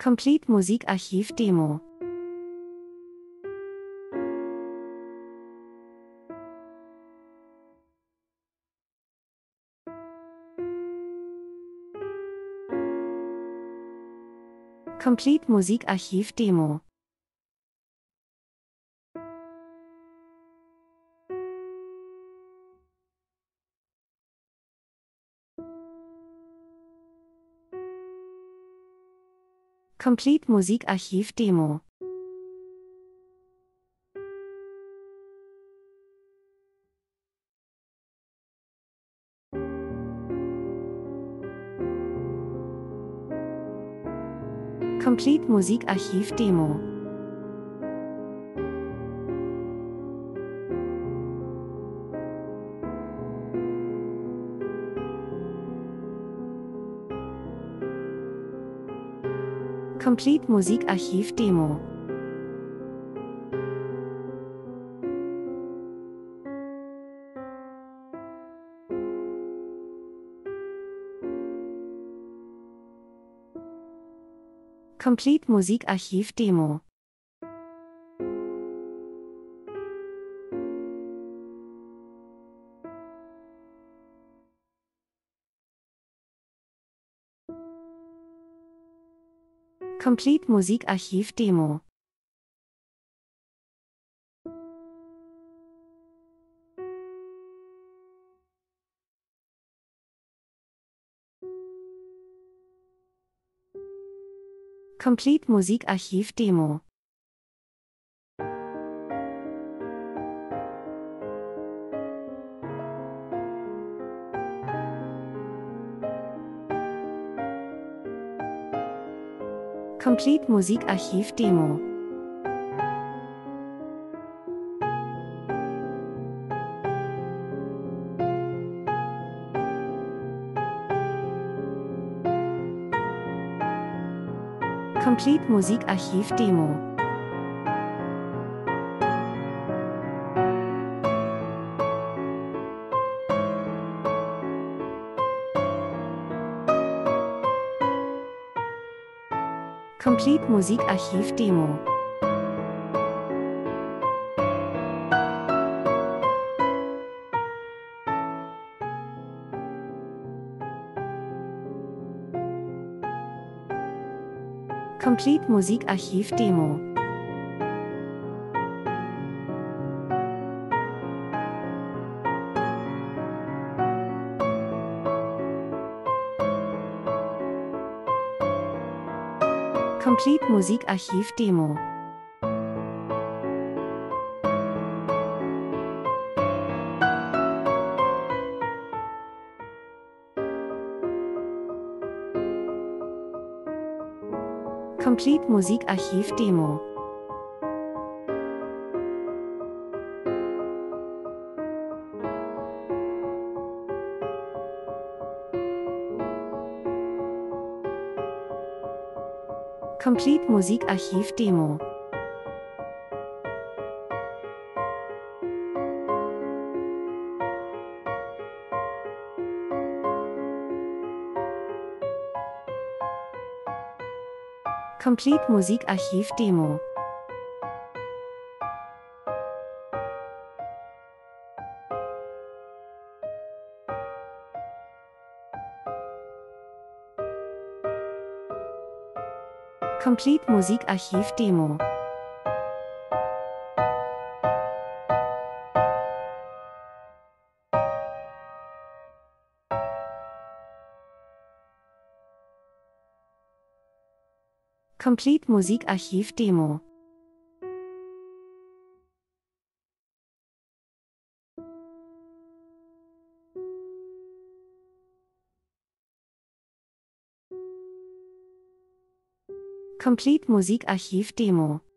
Complete Musikarchiv Demo. Complete Musikarchiv Demo. Complete Musikarchiv Demo. Complete Musikarchiv Demo. Complete Musikarchiv Demo. Complete Musikarchiv Demo. Complete Musikarchiv Demo. Complete Musikarchiv Demo. Complete Musikarchiv Demo. Complete Musikarchiv Demo. Complete Musikarchiv Demo. Complete Musikarchiv Demo. Complete Musikarchiv Demo. Complete Musikarchiv Demo. Complete Musikarchiv Demo. Complete Musikarchiv Demo. Complete Musikarchiv Demo. Complete Musikarchiv Demo. Complete Musikarchiv Demo.